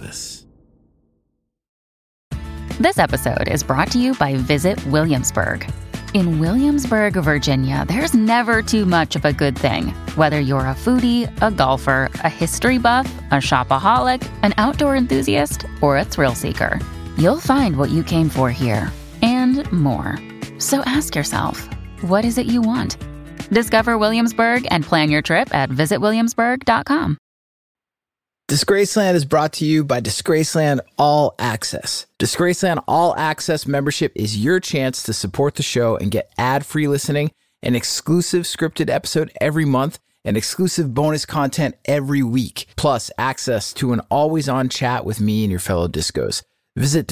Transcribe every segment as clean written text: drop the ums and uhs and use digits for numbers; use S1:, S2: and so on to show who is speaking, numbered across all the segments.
S1: Elvis.
S2: This episode is brought to you by Visit Williamsburg. In Williamsburg, Virginia, there's never too much of a good thing. Whether you're a foodie, a golfer, a history buff, a shopaholic, an outdoor enthusiast, or a thrill seeker, you'll find what you came for here and more. So ask yourself, what is it you want? Discover Williamsburg and plan your trip at visitwilliamsburg.com.
S3: Disgraceland is brought to you by Disgraceland All Access. Disgraceland All Access membership is your chance to support the show and get ad-free listening, an exclusive scripted episode every month, and exclusive bonus content every week, plus access to an always-on chat with me and your fellow discos. Visit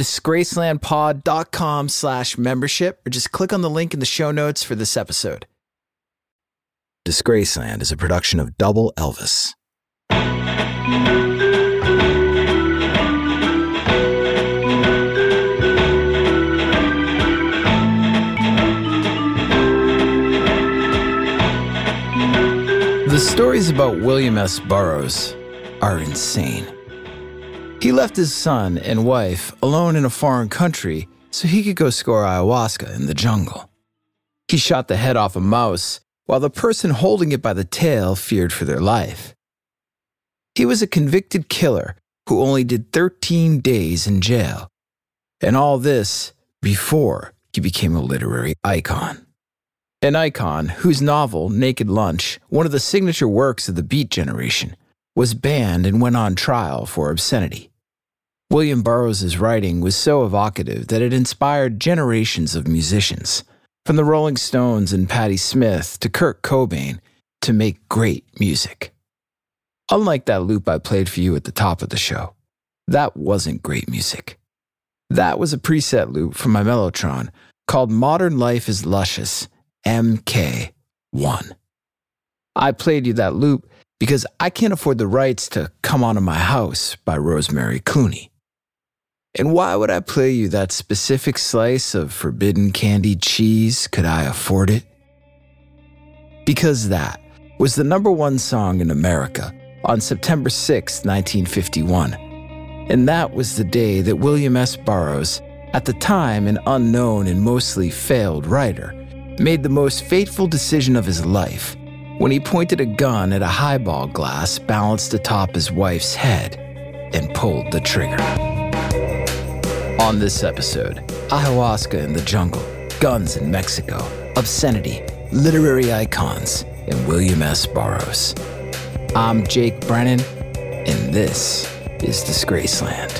S3: disgracelandpod.com/membership or just click on the link in the show notes for this episode. Disgraceland is a production of Double Elvis. The stories about William S. Burroughs are insane. He left his son and wife alone in a foreign country so he could go score ayahuasca in the jungle. He shot the head off a mouse while the person holding it by the tail feared for their life. He was a convicted killer who only did 13 days in jail. And all this before he became a literary icon. An icon whose novel, Naked Lunch, one of the signature works of the Beat Generation, was banned and went on trial for obscenity. William Burroughs' writing was so evocative that it inspired generations of musicians, from the Rolling Stones and Patti Smith to Kurt Cobain, to make great music. Unlike that loop I played for you at the top of the show, that wasn't great music. That was a preset loop from my Mellotron called Modern Life is Luscious, MK1. I played you that loop because I can't afford the rights to Come On to My House by Rosemary Clooney. And why would I play you that specific slice of forbidden candied cheese? Could I afford it? Because that was the #1 song in America on September 6, 1951. And that was the day that William S. Burroughs, at the time an unknown and mostly failed writer, made the most fateful decision of his life when he pointed a gun at a highball glass balanced atop his wife's head and pulled the trigger. On this episode, ayahuasca in the jungle, guns in Mexico, obscenity, literary icons, and William S. Burroughs. I'm Jake Brennan, and this is Disgraceland.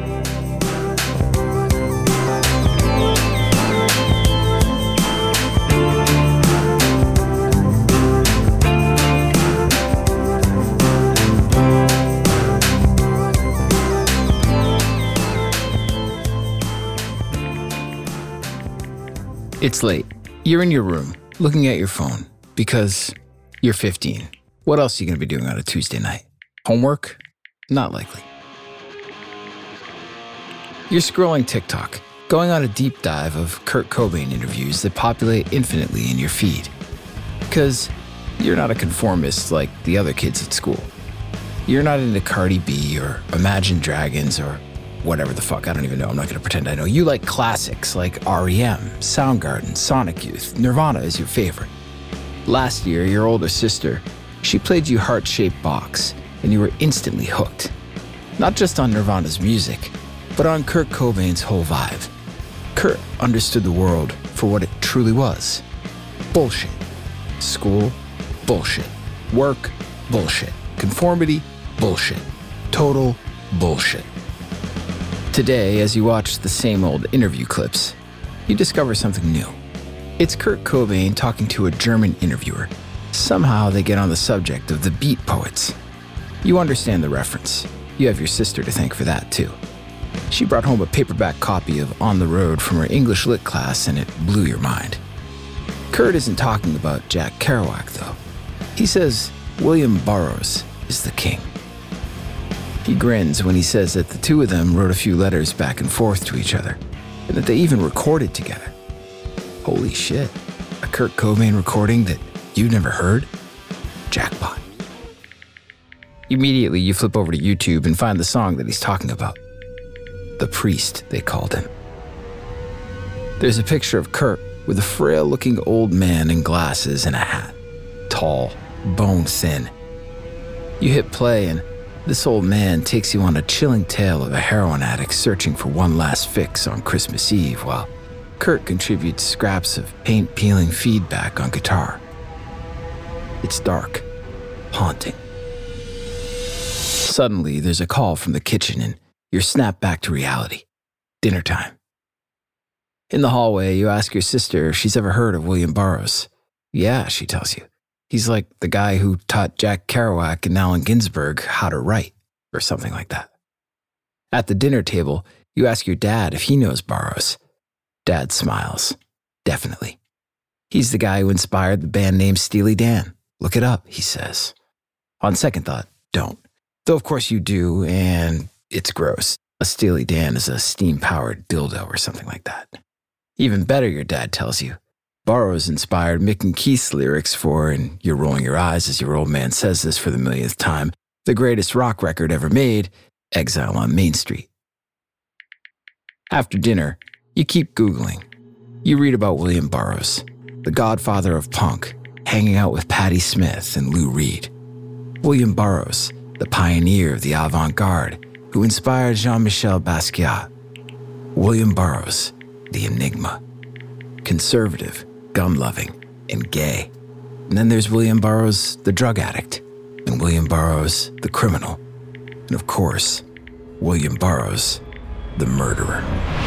S3: It's late. You're in your room, looking at your phone, because you're 15. What else are you going to be doing on a Tuesday night? Homework? Not likely. You're scrolling TikTok, going on a deep dive of Kurt Cobain interviews that populate infinitely in your feed. Because you're not a conformist like the other kids at school. You're not into Cardi B or Imagine Dragons or whatever the fuck, I don't even know, I'm not gonna pretend I know. You like classics like R.E.M., Soundgarden, Sonic Youth, Nirvana is your favorite. Last year, your older sister, she played you Heart-Shaped Box, and you were instantly hooked. Not just on Nirvana's music, but on Kurt Cobain's whole vibe. Kurt understood the world for what it truly was. Bullshit. School, bullshit. Work, bullshit. Conformity, bullshit. Total bullshit. Today, as you watch the same old interview clips, you discover something new. It's Kurt Cobain talking to a German interviewer. Somehow they get on the subject of the Beat Poets. You understand the reference. You have your sister to thank for that, too. She brought home a paperback copy of On the Road from her English lit class, and it blew your mind. Kurt isn't talking about Jack Kerouac, though. He says William Burroughs is the king. He grins when he says that the two of them wrote a few letters back and forth to each other, and that they even recorded together. Holy shit, a Kurt Cobain recording that you've never heard? Jackpot. Immediately, you flip over to YouTube and find the song that he's talking about. The Priest, they called him. There's a picture of Kurt with a frail-looking old man in glasses and a hat. Tall, bone-thin. You hit play and this old man takes you on a chilling tale of a heroin addict searching for one last fix on Christmas Eve while Kurt contributes scraps of paint-peeling feedback on guitar. It's dark, haunting. Suddenly, there's a call from the kitchen and you're snapped back to reality. Dinner time. In the hallway, you ask your sister if she's ever heard of William Burroughs. Yeah, she tells you. He's like the guy who taught Jack Kerouac and Allen Ginsberg how to write, or something like that. At the dinner table, you ask your dad if he knows Burroughs. Dad smiles. Definitely. He's the guy who inspired the band name Steely Dan. Look it up, he says. On second thought, don't. Though of course you do, and it's gross. A Steely Dan is a steam-powered dildo or something like that. Even better, your dad tells you. Burroughs inspired Mick and Keith's lyrics for, and you're rolling your eyes as your old man says this for the millionth time, the greatest rock record ever made, Exile on Main Street. After dinner, you keep Googling. You read about William Burroughs, the godfather of punk, hanging out with Patti Smith and Lou Reed. William Burroughs, the pioneer of the avant-garde, who inspired Jean-Michel Basquiat. William Burroughs, the enigma. Conservative, gun-loving, and gay. And then there's William Burroughs, the drug addict, and William Burroughs, the criminal. And of course, William Burroughs, the murderer.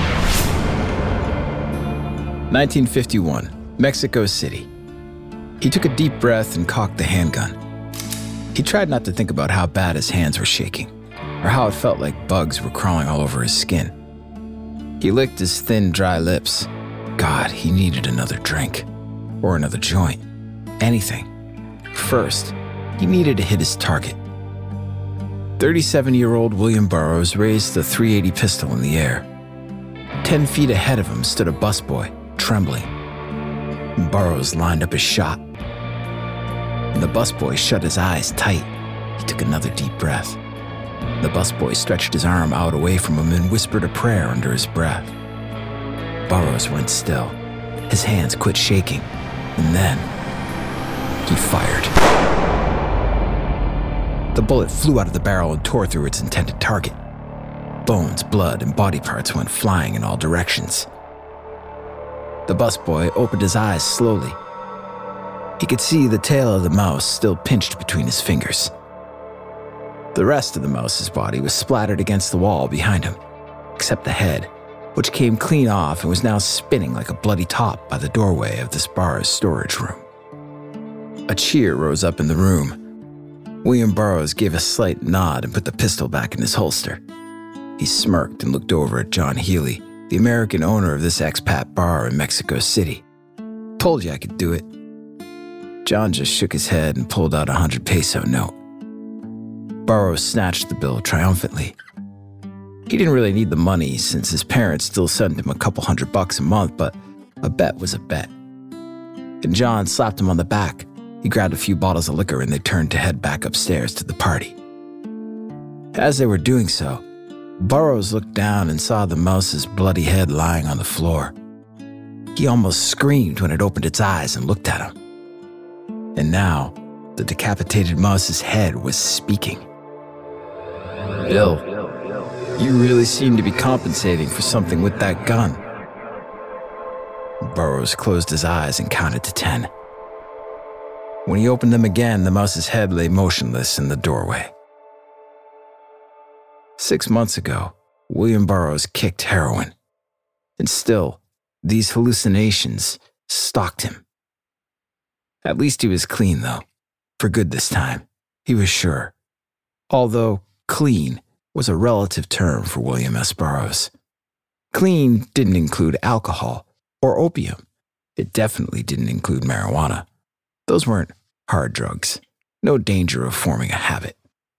S3: 1951, Mexico City. He took a deep breath and cocked the handgun. He tried not to think about how bad his hands were shaking, or how it felt like bugs were crawling all over his skin. He licked his thin, dry lips. God, he needed another drink. Or another joint. Anything. First, he needed to hit his target. 37-year-old William Burroughs raised the .380 pistol in the air. 10 feet ahead of him stood a busboy, trembling. Burroughs lined up his shot. And the busboy shut his eyes tight. He took another deep breath. The busboy stretched his arm out away from him and whispered a prayer under his breath. Burroughs went still. His hands quit shaking. And then, he fired. The bullet flew out of the barrel and tore through its intended target. Bones, blood, and body parts went flying in all directions. The busboy opened his eyes slowly. He could see the tail of the mouse still pinched between his fingers. The rest of the mouse's body was splattered against the wall behind him, except the head, which came clean off and was now spinning like a bloody top by the doorway of this bar's storage room. A cheer rose up in the room. William Burroughs gave a slight nod and put the pistol back in his holster. He smirked and looked over at John Healy, the American owner of this expat bar in Mexico City. Told you I could do it. John just shook his head and pulled out a 100-peso note. Burroughs snatched the bill triumphantly. He didn't really need the money since his parents still sent him a couple $100 a month, but a bet was a bet. And John slapped him on the back. He grabbed a few bottles of liquor and they turned to head back upstairs to the party. As they were doing so, Burroughs looked down and saw the mouse's bloody head lying on the floor. He almost screamed when it opened its eyes and looked at him. And now, the decapitated mouse's head was speaking. Bill, you really seem to be compensating for something with that gun. Burroughs closed his eyes and counted to 10. When he opened them again, the mouse's head lay motionless in the doorway. 6 months ago, William Burroughs kicked heroin. And still, these hallucinations stalked him. At least he was clean, though. For good this time, he was sure. Although clean was a relative term for William S. Burroughs. Clean didn't include alcohol or opium. It definitely didn't include marijuana. Those weren't hard drugs. No danger of forming a habit.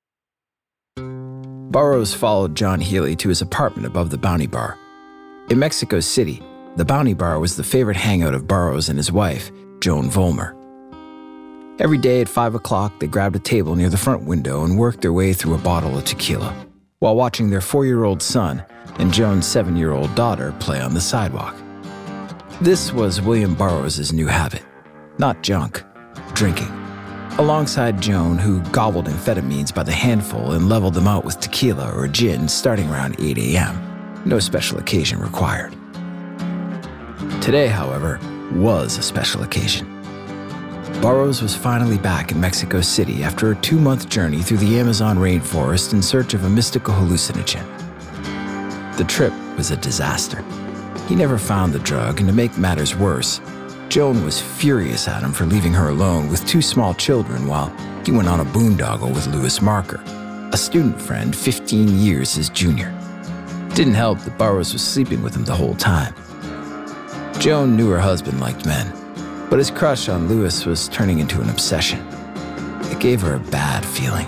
S3: Burroughs followed John Healy to his apartment above the Bounty Bar. In Mexico City, the Bounty Bar was the favorite hangout of Burroughs and his wife, Joan Vollmer. Every day at 5 o'clock, they grabbed a table near the front window and worked their way through a bottle of tequila, while watching their 4-year-old son and Joan's 7-year-old daughter play on the sidewalk. This was William Burroughs' new habit. Not junk, drinking. Alongside Joan, who gobbled amphetamines by the handful and leveled them out with tequila or gin starting around 8 a.m. No special occasion required. Today, however, was a special occasion. Burroughs was finally back in Mexico City after a 2-month journey through the Amazon rainforest in search of a mystical hallucinogen. The trip was a disaster. He never found the drug, and to make matters worse, Joan was furious at him for leaving her alone with 2 small children while he went on a boondoggle with Louis Marker, a student friend 15 years his junior. Didn't help that Burroughs was sleeping with him the whole time. Joan knew her husband liked men, but his crush on Louis was turning into an obsession. It gave her a bad feeling.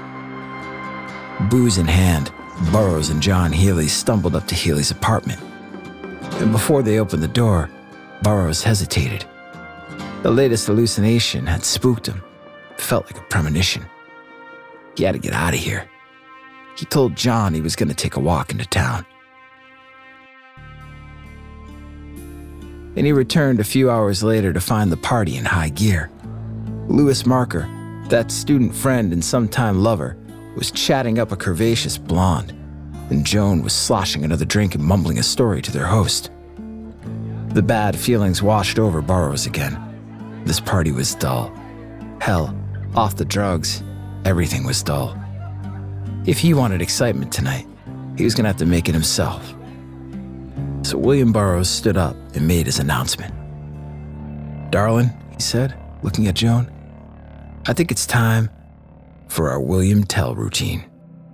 S3: Booze in hand, Burroughs and John Healy stumbled up to Healy's apartment. And before they opened the door, Burroughs hesitated. The latest hallucination had spooked him. It felt like a premonition. He had to get out of here. He told John he was going to take a walk into town. And he returned a few hours later to find the party in high gear. Louis Marker, that student friend and sometime lover, was chatting up a curvaceous blonde, and Joan was sloshing another drink and mumbling a story to their host. The bad feelings washed over Burroughs again. This party was dull. Hell, off the drugs, everything was dull. If he wanted excitement tonight, he was going to have to make it himself. So William Burroughs stood up and made his announcement. "Darling," he said, looking at Joan, "I think it's time for our William Tell routine."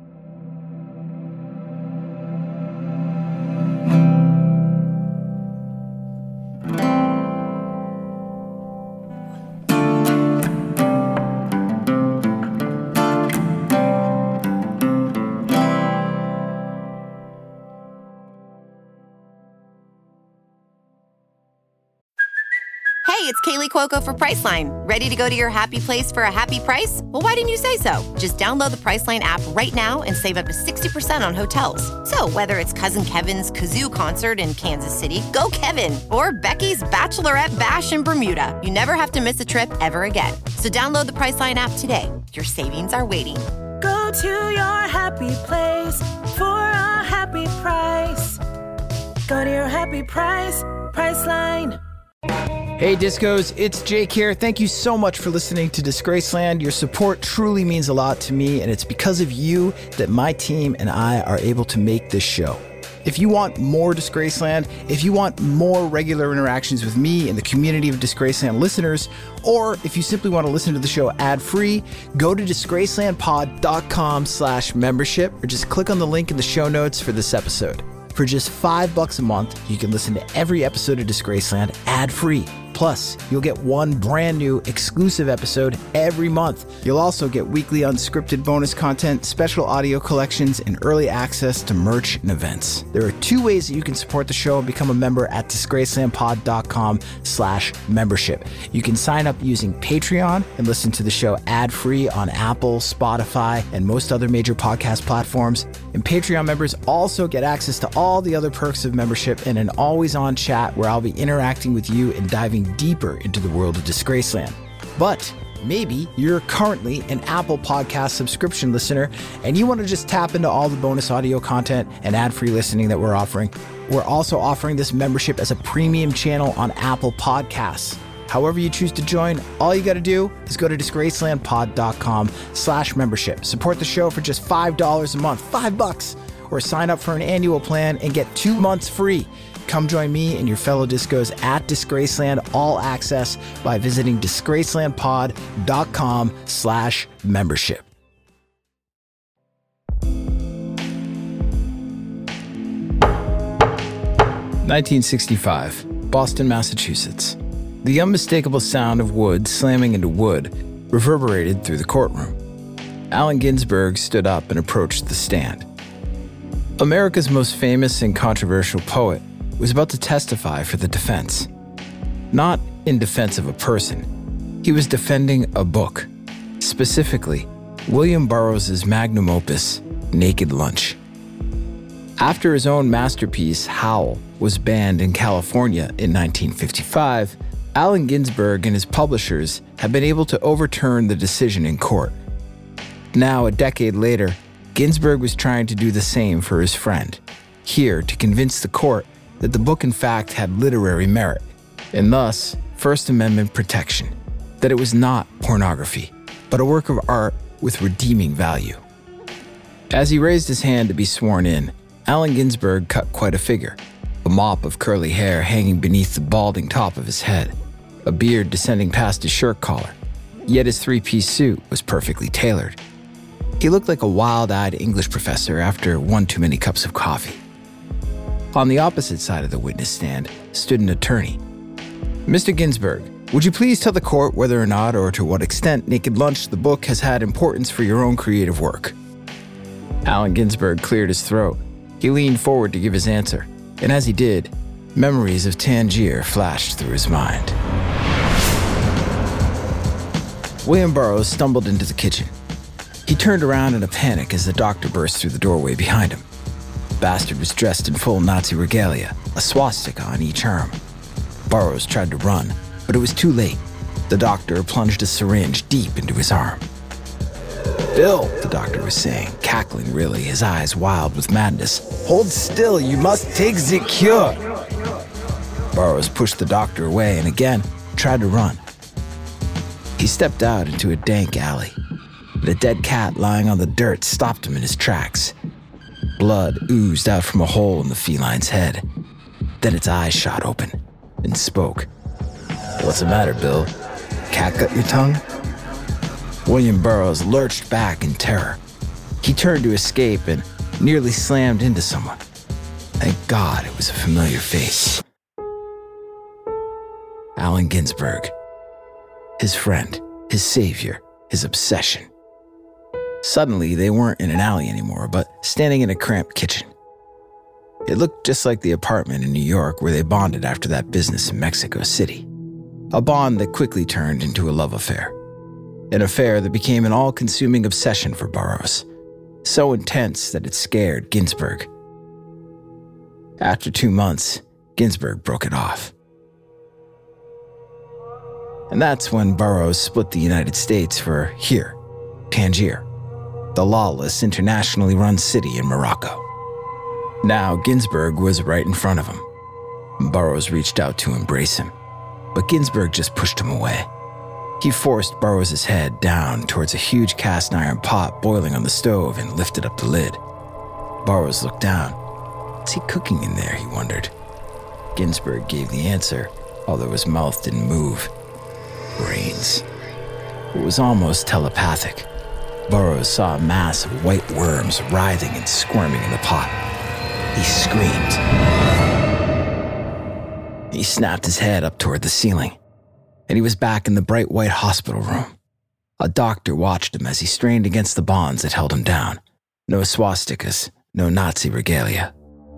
S1: Hey, it's Kaylee Cuoco for Priceline. Ready to go to your happy place for a happy price? Well, why didn't you say so? Just download the Priceline app right now and save up to 60% on hotels. So whether it's Cousin Kevin's Kazoo Concert in Kansas City, go Kevin, or Becky's Bachelorette Bash in Bermuda, you never have to miss a trip ever again. So download the Priceline app today. Your savings are waiting.
S4: Go to your happy place for a happy price. Go to your happy price, Priceline.
S3: Hey Discos, it's Jake here. Thank you so much for listening to Disgraceland. Your support truly means a lot to me, and it's because of you that my team and I are able to make this show. If you want more Disgraceland, if you want more regular interactions with me and the community of Disgraceland listeners, or if you simply want to listen to the show ad-free, go to disgracelandpod.com/membership or just click on the link in the show notes for this episode. For just $5 a month, you can listen to every episode of Disgraceland ad-free. Plus, you'll get one brand new exclusive episode every month. You'll also get weekly unscripted bonus content, special audio collections, and early access to merch and events. There are 2 ways that you can support the show and become a member at disgracelandpod.com/membership. You can sign up using Patreon and listen to the show ad-free on Apple, Spotify, and most other major podcast platforms. And Patreon members also get access to all the other perks of membership and an always-on chat where I'll be interacting with you and diving deeper into the world of Disgraceland. But maybe you're currently an Apple Podcast subscription listener and you want to just tap into all the bonus audio content and ad-free listening that we're offering. We're also offering this membership as a premium channel on Apple Podcasts. However you choose to join, all you got to do is go to disgracelandpod.com/membership. Support the show for just $5 a month, $5, or sign up for an annual plan and get 2 months free. Come join me and your fellow discos at Disgraceland All Access by visiting disgracelandpod.com/membership. 1965, Boston, Massachusetts. The unmistakable sound of wood slamming into wood reverberated through the courtroom. Allen Ginsberg stood up and approached the stand. America's most famous and controversial poet was about to testify for the defense. Not in defense of a person, He was defending a book, specifically William Burroughs' magnum opus, Naked Lunch. After his own masterpiece, Howl, was banned in California in 1955, Allen Ginsberg and his publishers have been able to overturn the decision in court. Now, a decade later, Ginsberg was trying to do the same for his friend, here to convince the court that the book in fact had literary merit, and thus First Amendment protection, that it was not pornography, but a work of art with redeeming value. As he raised his hand to be sworn in, Allen Ginsberg cut quite a figure, a mop of curly hair hanging beneath the balding top of his head, a beard descending past his shirt collar, yet his three-piece suit was perfectly tailored. He looked like a wild-eyed English professor after one too many cups of coffee. On the opposite side of the witness stand stood an attorney. Mr. Ginsberg, would you please tell the court whether or not or to what extent Naked Lunch, the book, has had importance for your own creative work? Allen Ginsberg cleared his throat. He leaned forward to give his answer, and as he did, memories of Tangier flashed through his mind. William Burroughs stumbled into the kitchen. He turned around in a panic as the doctor burst through the doorway behind him. The bastard was dressed in full Nazi regalia, a swastika on each arm. Burroughs tried to run, but it was too late. The doctor plunged a syringe deep into his arm. "Bill," the doctor was saying, cackling really, his eyes wild with madness. "Hold still, you must take the cure." Burroughs pushed the doctor away and again tried to run. He stepped out into a dank alley. The dead cat lying on the dirt stopped him in his tracks. Blood oozed out from a hole in the feline's head. Then its eyes shot open and spoke. "What's the matter, Bill? Cat got your tongue?" William Burroughs lurched back in terror. He turned to escape and nearly slammed into someone. Thank God it was a familiar face. Allen Ginsberg. His friend, his savior, his obsession. Suddenly, they weren't in an alley anymore, but standing in a cramped kitchen. It looked just like the apartment in New York where they bonded after that business in Mexico City. A bond that quickly turned into a love affair. An affair that became an all-consuming obsession for Burroughs, so intense that it scared Ginsberg. After 2 months, Ginsberg broke it off. And that's when Burroughs split the United States for here, Tangier, the lawless, internationally run city in Morocco. Now Ginsberg was right in front of him. Burroughs reached out to embrace him, but Ginsberg just pushed him away. He forced Burroughs' head down towards a huge cast iron pot boiling on the stove and lifted up the lid. Burroughs looked down. What's he cooking in there, he wondered. Ginsberg gave the answer, although his mouth didn't move. Brains. It was almost telepathic. Burroughs saw a mass of white worms writhing and squirming in the pot. He screamed. He snapped his head up toward the ceiling, and he was back in the bright white hospital room. A doctor watched him as he strained against the bonds that held him down. No swastikas, no Nazi regalia.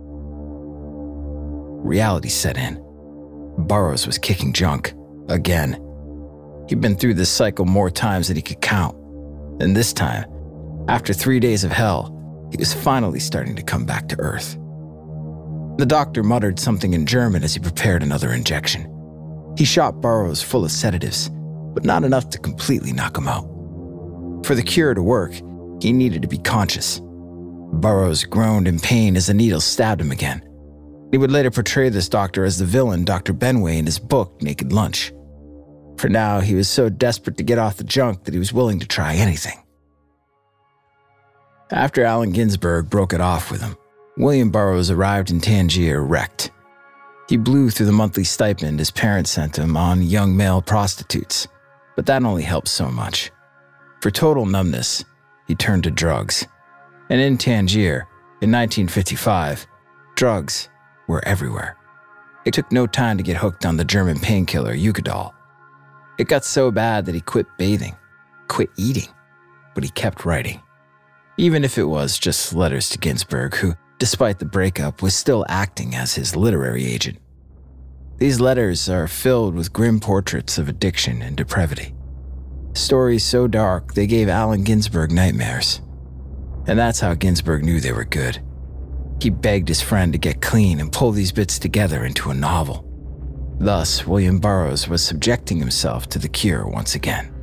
S3: Reality set in. Burroughs was kicking junk, again. He'd been through this cycle more times than he could count. And this time, after 3 days of hell, he was finally starting to come back to earth. The doctor muttered something in German as he prepared another injection. He shot Burroughs full of sedatives, but not enough to completely knock him out. For the cure to work, he needed to be conscious. Burroughs groaned in pain as the needle stabbed him again. He would later portray this doctor as the villain Dr. Benway in his book, Naked Lunch. For now, he was so desperate to get off the junk that he was willing to try anything. After Allen Ginsberg broke it off with him, William Burroughs arrived in Tangier wrecked. He blew through the monthly stipend his parents sent him on young male prostitutes, but that only helped so much. For total numbness, he turned to drugs. And in Tangier, in 1955, drugs were everywhere. It took no time to get hooked on the German painkiller Eucadol. It got so bad that he quit bathing, quit eating, but he kept writing. Even if it was just letters to Ginsberg, who, despite the breakup, was still acting as his literary agent. These letters are filled with grim portraits of addiction and depravity. Stories so dark they gave Allen Ginsberg nightmares. And that's how Ginsberg knew they were good. He begged his friend to get clean and pull these bits together into a novel. Thus, William Burroughs was subjecting himself to the cure once again.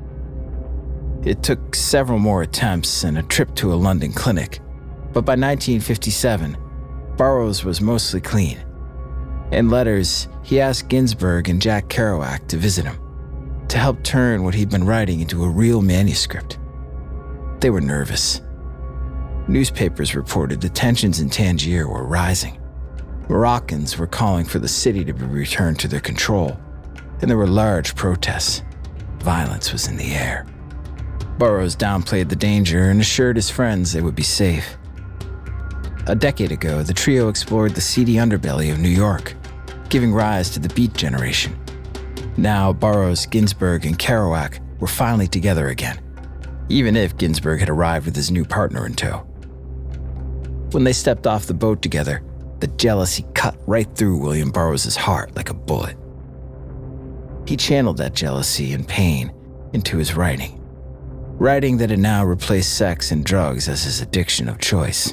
S3: It took several more attempts and a trip to a London clinic, but by 1957, Burroughs was mostly clean. In letters, he asked Ginsberg and Jack Kerouac to visit him, to help turn what he'd been writing into a real manuscript. They were nervous. Newspapers reported the tensions in Tangier were rising. Moroccans were calling for the city to be returned to their control, and there were large protests. Violence was in the air. Burroughs downplayed the danger and assured his friends they would be safe. A decade ago, the trio explored the seedy underbelly of New York, giving rise to the Beat Generation. Now, Burroughs, Ginsberg, and Kerouac were finally together again, even if Ginsberg had arrived with his new partner in tow. When they stepped off the boat together, the jealousy cut right through William Burroughs' heart like a bullet. He channeled that jealousy and pain into his writing that had now replaced sex and drugs as his addiction of choice.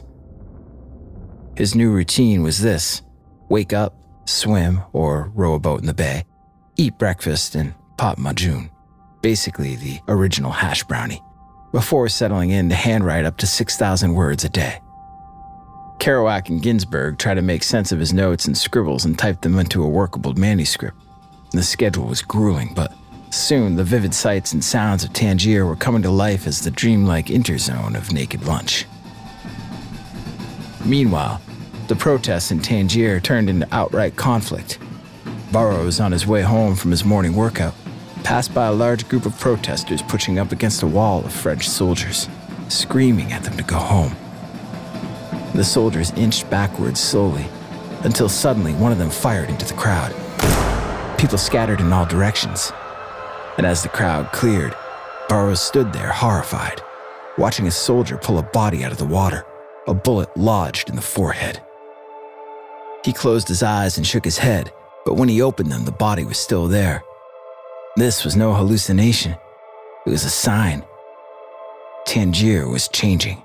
S3: His new routine was this: wake up, swim or row a boat in the bay, eat breakfast, and pop Majun, basically the original hash brownie, before settling in to handwrite up to 6,000 words a day. Kerouac and Ginsberg tried to make sense of his notes and scribbles and typed them into a workable manuscript. The schedule was grueling, but soon the vivid sights and sounds of Tangier were coming to life as the dreamlike interzone of Naked Lunch. Meanwhile, the protests in Tangier turned into outright conflict. Burroughs, on his way home from his morning workout, passed by a large group of protesters pushing up against a wall of French soldiers, screaming at them to go home. The soldiers inched backwards slowly, until suddenly one of them fired into the crowd. People scattered in all directions, and as the crowd cleared, Burroughs stood there horrified, watching a soldier pull a body out of the water, a bullet lodged in the forehead. He closed his eyes and shook his head, but when he opened them, the body was still there. This was no hallucination. It was a sign. Tangier was changing.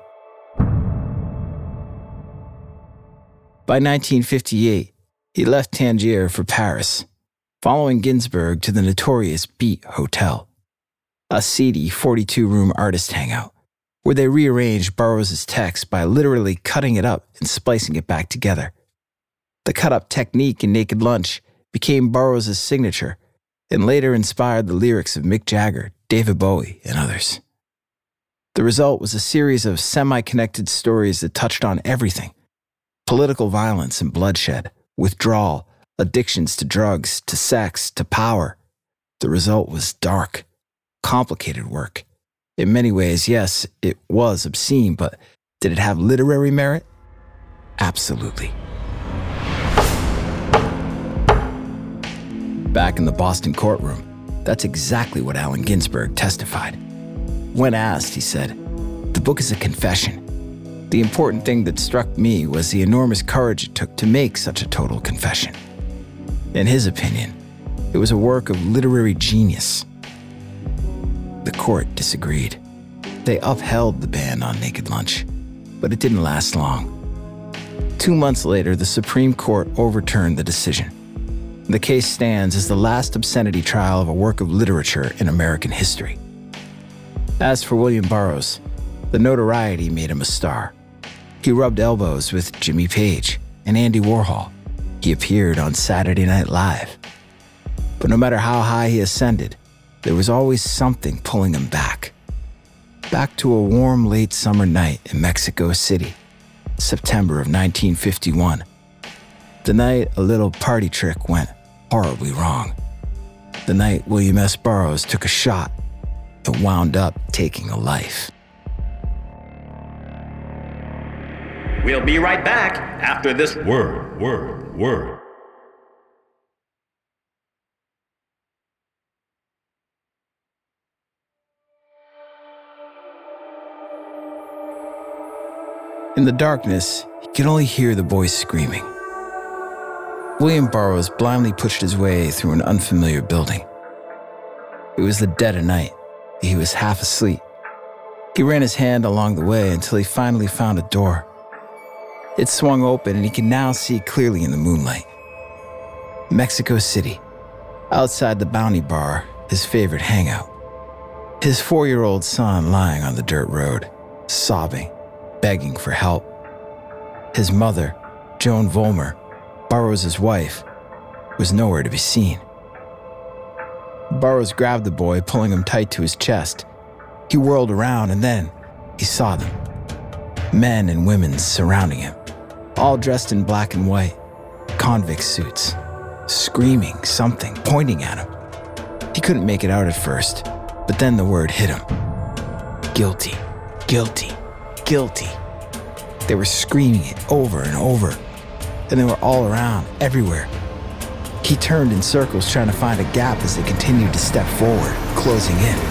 S3: By 1958, he left Tangier for Paris, following Ginsberg to the notorious Beat Hotel, a seedy 42-room artist hangout, where they rearranged Burroughs' text by literally cutting it up and splicing it back together. The cut-up technique in Naked Lunch became Burroughs' signature and later inspired the lyrics of Mick Jagger, David Bowie, and others. The result was a series of semi-connected stories that touched on everything: political violence and bloodshed, withdrawal, addictions to drugs, to sex, to power. The result was dark, complicated work. In many ways, yes, it was obscene, but did it have literary merit? Absolutely. Back in the Boston courtroom, that's exactly what Allen Ginsberg testified. When asked, he said, "The book is a confession. The important thing that struck me was the enormous courage it took to make such a total confession." In his opinion, it was a work of literary genius. The court disagreed. They upheld the ban on Naked Lunch, but it didn't last long. 2 months later, the Supreme Court overturned the decision. The case stands as the last obscenity trial of a work of literature in American history. As for William Burroughs, the notoriety made him a star. He rubbed elbows with Jimmy Page and Andy Warhol. He appeared on Saturday Night Live. But no matter how high he ascended, there was always something pulling him back. Back to a warm late summer night in Mexico City, September of 1951. The night a little party trick went horribly wrong. The night William S. Burroughs took a shot and wound up taking a life.
S5: We'll be right back after this word.
S3: In the darkness, he could only hear the boys screaming. William Burroughs blindly pushed his way through an unfamiliar building. It was the dead of night. He was half asleep. He ran his hand along the way until he finally found a door. It swung open and he could now see clearly in the moonlight. Mexico City, outside the Bounty Bar, his favorite hangout. His 4-year-old son lying on the dirt road, sobbing, begging for help. His mother, Joan Vollmer, Burroughs' wife, was nowhere to be seen. Burroughs grabbed the boy, pulling him tight to his chest. He whirled around and then he saw them. Men and women surrounding him, all dressed in black and white, convict suits, screaming something, pointing at him. He couldn't make it out at first, but then the word hit him. Guilty, guilty, guilty. They were screaming it over and over, and they were all around, everywhere. He turned in circles trying to find a gap as they continued to step forward, closing in.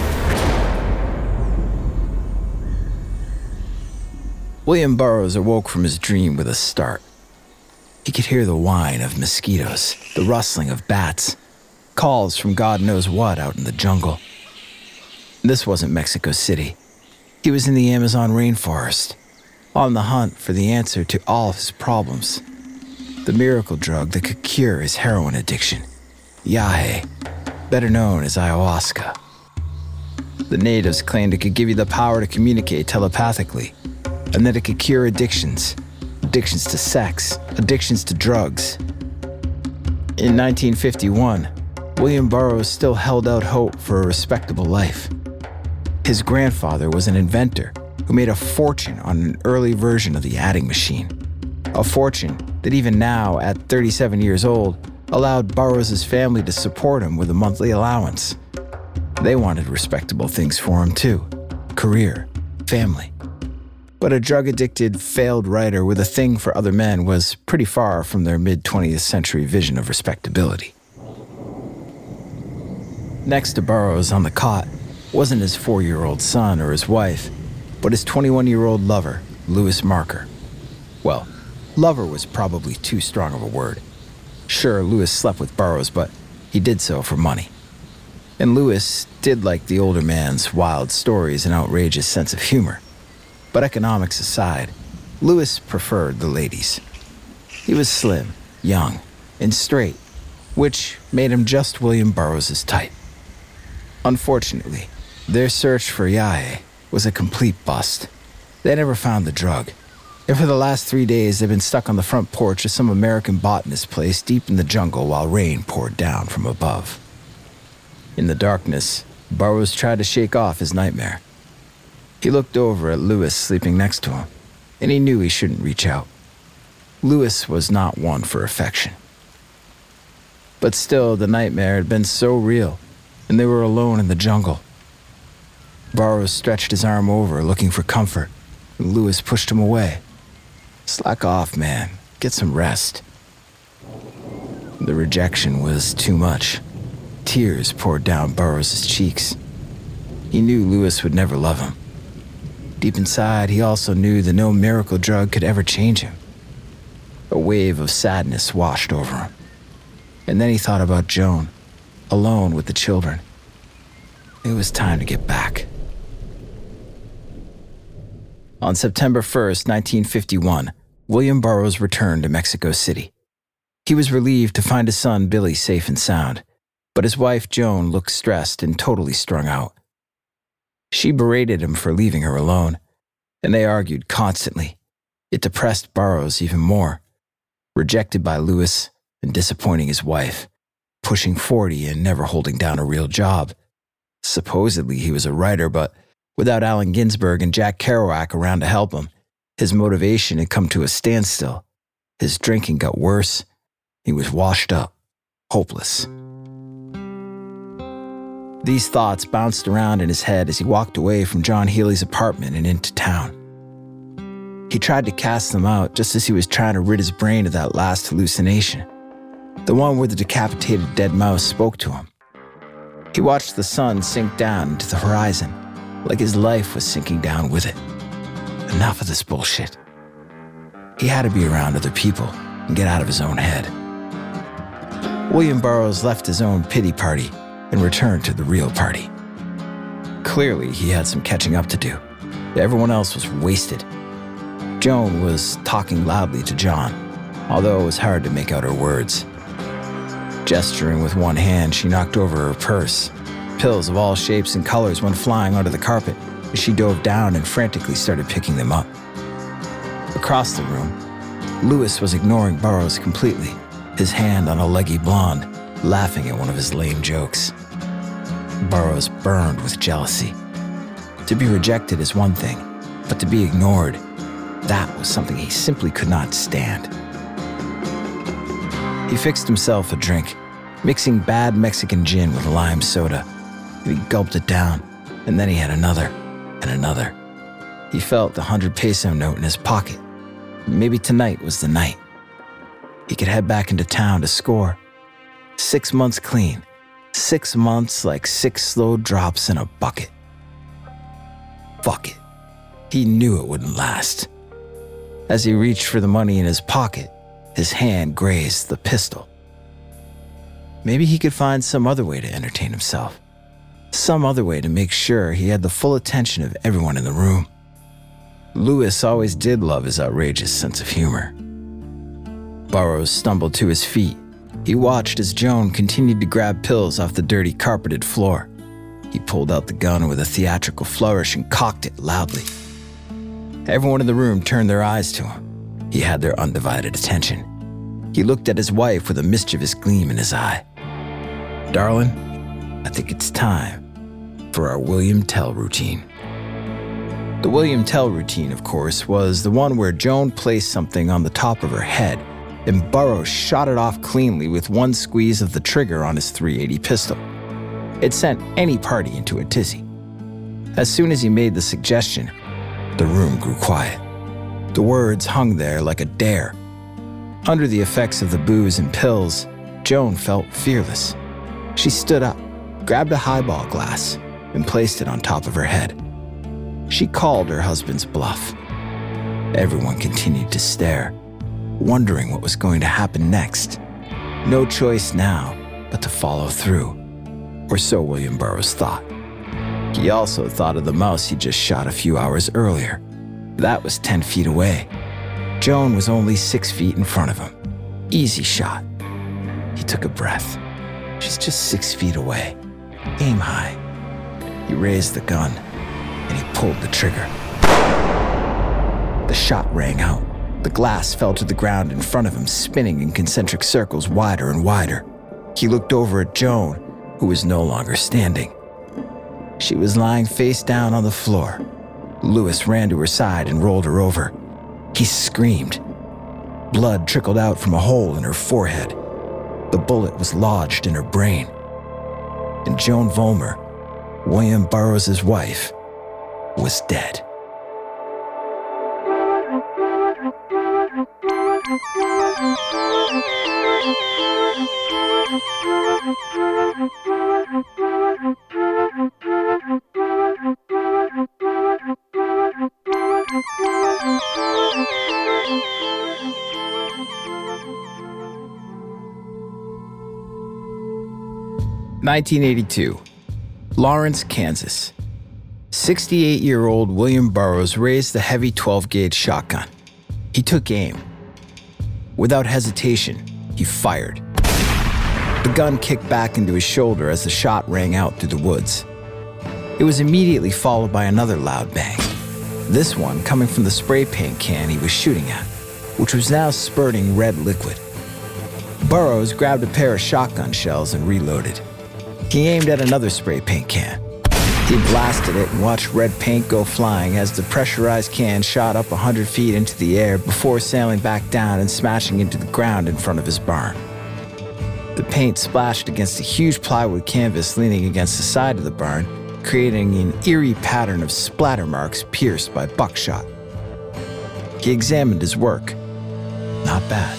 S3: William Burroughs awoke from his dream with a start. He could hear the whine of mosquitoes, the rustling of bats, calls from God knows what out in the jungle. This wasn't Mexico City. He was in the Amazon rainforest, on the hunt for the answer to all his problems. The miracle drug that could cure his heroin addiction, yahe, better known as ayahuasca. The natives claimed it could give you the power to communicate telepathically, and that it could cure addictions to sex, addictions to drugs. In 1951, William Burroughs still held out hope for a respectable life. His grandfather was an inventor who made a fortune on an early version of the adding machine, a fortune that even now, at 37 years old, allowed Burroughs' family to support him with a monthly allowance. They wanted respectable things for him too, career, family. But a drug-addicted, failed writer with a thing for other men was pretty far from their mid-20th century vision of respectability. Next to Burroughs on the cot wasn't his 4-year-old son or his wife, but his 21-year-old lover, Louis Marker. Well, lover was probably too strong of a word. Sure, Louis slept with Burroughs, but he did so for money. And Louis did like the older man's wild stories and outrageous sense of humor. But economics aside, Louis preferred the ladies. He was slim, young, and straight, which made him just William Burroughs' type. Unfortunately, their search for yahe was a complete bust. They never found the drug, and for the last 3 days they've been stuck on the front porch of some American botanist place deep in the jungle while rain poured down from above. In the darkness, Burroughs tried to shake off his nightmare. He looked over at Louis sleeping next to him, and he knew he shouldn't reach out. Louis was not one for affection. But still, the nightmare had been so real, and they were alone in the jungle. Burroughs stretched his arm over, looking for comfort, and Louis pushed him away. Slack off, man. Get some rest. The rejection was too much. Tears poured down Burroughs' cheeks. He knew Louis would never love him. Deep inside, he also knew that no miracle drug could ever change him. A wave of sadness washed over him. And then he thought about Joan, alone with the children. It was time to get back. On September 1st, 1951, William Burroughs returned to Mexico City. He was relieved to find his son Billy safe and sound, but his wife Joan looked stressed and totally strung out. She berated him for leaving her alone, and they argued constantly. It depressed Burroughs even more. Rejected by Louis and disappointing his wife, pushing 40 and never holding down a real job. Supposedly he was a writer, but without Allen Ginsberg and Jack Kerouac around to help him, his motivation had come to a standstill. His drinking got worse. He was washed up, hopeless. These thoughts bounced around in his head as he walked away from John Healy's apartment and into town. He tried to cast them out just as he was trying to rid his brain of that last hallucination, the one where the decapitated dead mouse spoke to him. He watched the sun sink down into the horizon, like his life was sinking down with it. Enough of this bullshit. He had to be around other people and get out of his own head. William Burroughs left his own pity party and returned to the real party. Clearly, he had some catching up to do. Everyone else was wasted. Joan was talking loudly to John, although it was hard to make out her words. Gesturing with one hand, she knocked over her purse. Pills of all shapes and colors went flying onto the carpet as she dove down and frantically started picking them up. Across the room, Lewis was ignoring Burroughs completely, his hand on a leggy blonde, laughing at one of his lame jokes. Burroughs burned with jealousy. To be rejected is one thing, but to be ignored, that was something he simply could not stand. He fixed himself a drink, mixing bad Mexican gin with lime soda. He gulped it down, and then he had another and another. He felt the 100-peso note in his pocket. Maybe tonight was the night. He could head back into town to score. 6 months clean. 6 months like 6 slow drops in a bucket. Fuck it. He knew it wouldn't last. As he reached for the money in his pocket, his hand grazed the pistol. Maybe he could find some other way to entertain himself. Some other way to make sure he had the full attention of everyone in the room. Lewis always did love his outrageous sense of humor. Burroughs stumbled to his feet. He watched as Joan continued to grab pills off the dirty carpeted floor. He pulled out the gun with a theatrical flourish and cocked it loudly. Everyone in the room turned their eyes to him. He had their undivided attention. He looked at his wife with a mischievous gleam in his eye. "Darling, I think it's time for our William Tell routine." The William Tell routine, of course, was the one where Joan placed something on the top of her head and Burroughs shot it off cleanly with one squeeze of the trigger on his .380 pistol. It sent any party into a tizzy. As soon as he made the suggestion, the room grew quiet. The words hung there like a dare. Under the effects of the booze and pills, Joan felt fearless. She stood up, grabbed a highball glass, and placed it on top of her head. She called her husband's bluff. Everyone continued to stare, wondering what was going to happen next. No choice now but to follow through, or so William Burroughs thought. He also thought of the mouse he just shot a few hours earlier. That was 10 feet away. Joan was only 6 feet in front of him. Easy shot. He took a breath. She's just 6 feet away. Aim high. He raised the gun, and he pulled the trigger. The shot rang out. The glass fell to the ground in front of him, spinning in concentric circles wider and wider. He looked over at Joan, who was no longer standing. She was lying face down on the floor. Lewis ran to her side and rolled her over. He screamed. Blood trickled out from a hole in her forehead. The bullet was lodged in her brain. And Joan Vollmer, William Burroughs' wife, was dead. "1982, Lawrence, Kansas. 68-year-old William Burroughs raised the heavy 12-gauge shotgun. He took aim. Without hesitation, he fired. The gun kicked back into his shoulder as the shot rang out through the woods. It was immediately followed by another loud bang, this one coming from the spray paint can he was shooting at, which was now spurting red liquid. Burroughs grabbed a pair of shotgun shells and reloaded. He aimed at another spray paint can. He blasted it and watched red paint go flying as the pressurized can shot up 100 feet into the air before sailing back down and smashing into the ground in front of his barn. The paint splashed against a huge plywood canvas leaning against the side of the barn, creating an eerie pattern of splatter marks pierced by buckshot. He examined his work. Not bad.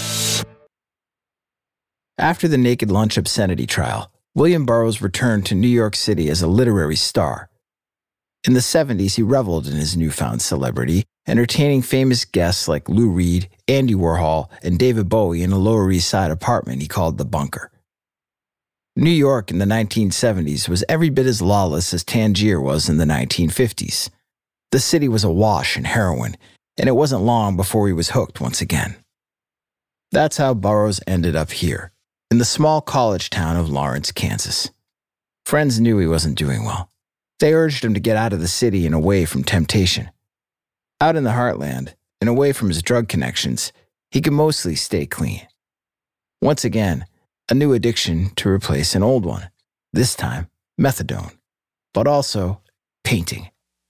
S3: After the Naked Lunch obscenity trial, William Burroughs returned to New York City as a literary star. In the 70s, he reveled in his newfound celebrity entertaining famous guests like Lou Reed, Andy Warhol, and David Bowie in a Lower East Side apartment he called the Bunker. New York in the 1970s was every bit as lawless as Tangier was in the 1950s. The city was awash in heroin, and it wasn't long before he was hooked once again. That's how Burroughs ended up here, in the small college town of Lawrence, Kansas. Friends knew he wasn't doing well. They urged him to get out of the city and away from temptation. Out in the heartland, and away from his drug connections, he could mostly stay clean. Once again, a new addiction to replace an old one, this time methadone, but also painting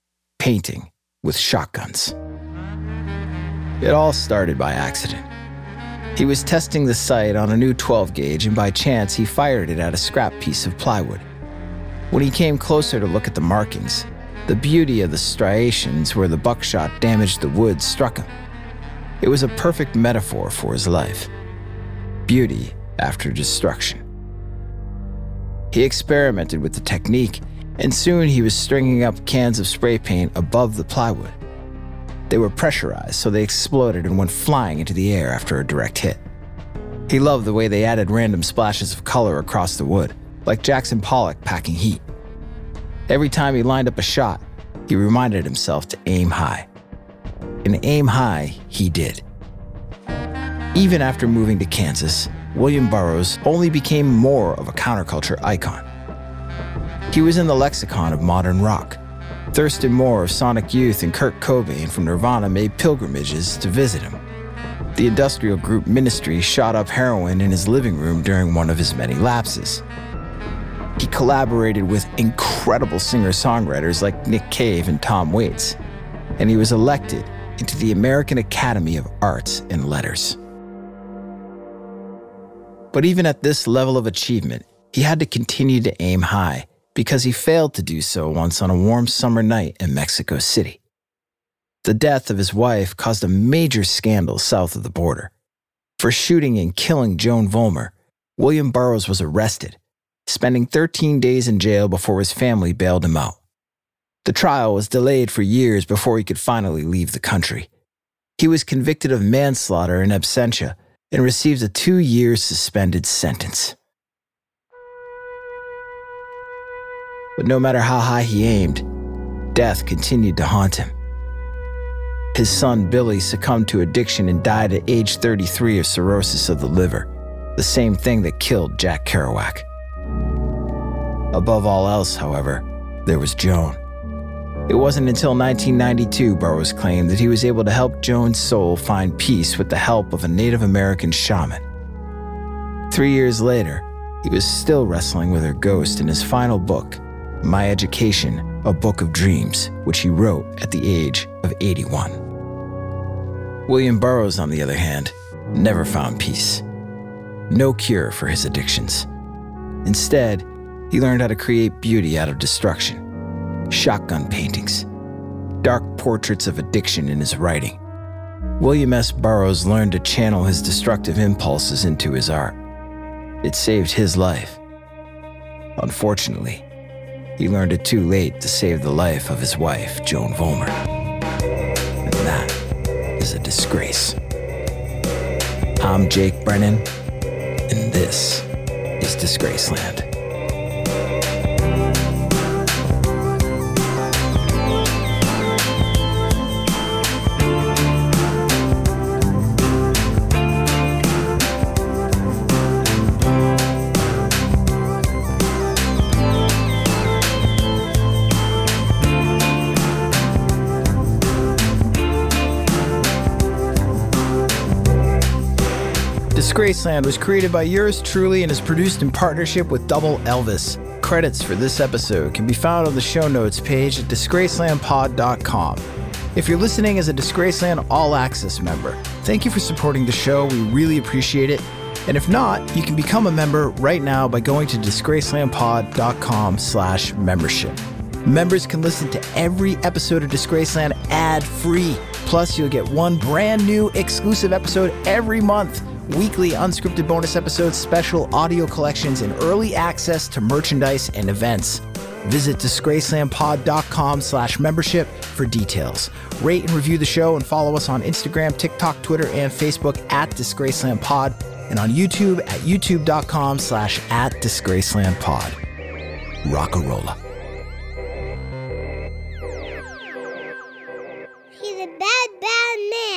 S3: with shotguns. It all started by accident. He was testing the sight on a new 12 gauge and by chance he fired it at a scrap piece of plywood. When he came closer to look at the markings, the beauty of the striations where the buckshot damaged the wood struck him. It was a perfect metaphor for his life. Beauty after destruction. He experimented with the technique, and soon he was stringing up cans of spray paint above the plywood. They were pressurized, so they exploded and went flying into the air after a direct hit. He loved the way they added random splashes of color across the wood, like Jackson Pollock packing heat. Every time he lined up a shot, he reminded himself to aim high. And aim high he did. Even after moving to Kansas, William Burroughs only became more of a counterculture icon. He was in the lexicon of modern rock. Thurston Moore of Sonic Youth and Kurt Cobain from Nirvana made pilgrimages to visit him. The industrial group Ministry shot up heroin in his living room during one of his many lapses. He collaborated with incredible singer-songwriters like Nick Cave and Tom Waits, and he was elected into the American Academy of Arts and Letters. But even at this level of achievement, he had to continue to aim high because he failed to do so once on a warm summer night in Mexico City. The death of his wife caused a major scandal south of the border. For shooting and killing Joan Vollmer, William Burroughs was arrested, spending 13 days in jail before his family bailed him out. The trial was delayed for years before he could finally leave the country. He was convicted of manslaughter in absentia and received a 2-year suspended sentence. But no matter how high he aimed, death continued to haunt him. His son Billy succumbed to addiction and died at age 33 of cirrhosis of the liver, the same thing that killed Jack Kerouac. Above all else, however, there was Joan. It wasn't until 1992, Burroughs claimed, that he was able to help Joan's soul find peace with the help of a Native American shaman. 3 years later, he was still wrestling with her ghost in his final book, My Education, A Book of Dreams, which he wrote at the age of 81. William Burroughs, on the other hand, never found peace. No cure for his addictions. Instead, he learned how to create beauty out of destruction. Shotgun paintings, dark portraits of addiction in his writing. William S. Burroughs learned to channel his destructive impulses into his art. It saved his life. Unfortunately, he learned it too late to save the life of his wife, Joan Vollmer. And that is a disgrace. I'm Jake Brennan, and this is Disgraceland. Disgraceland was created by yours truly and is produced in partnership with Double Elvis. Credits for this episode can be found on the show notes page at disgracelandpod.com. If you're listening as a Disgraceland All Access member, thank you for supporting the show. We really appreciate it. And if not, you can become a member right now by going to disgracelandpod.com/membership. Members can listen to every episode of Disgraceland ad-free. Plus, you'll get one brand new exclusive episode every month. Weekly unscripted bonus episodes, special audio collections, and early access to merchandise and events. Visit disgracelandpod.com/membership for details. Rate and review the show and follow us on Instagram, TikTok, Twitter, and Facebook at Disgracelandpod, and on YouTube at youtube.com/@disgracelandpod. Rockarola.
S6: He's a bad, bad man.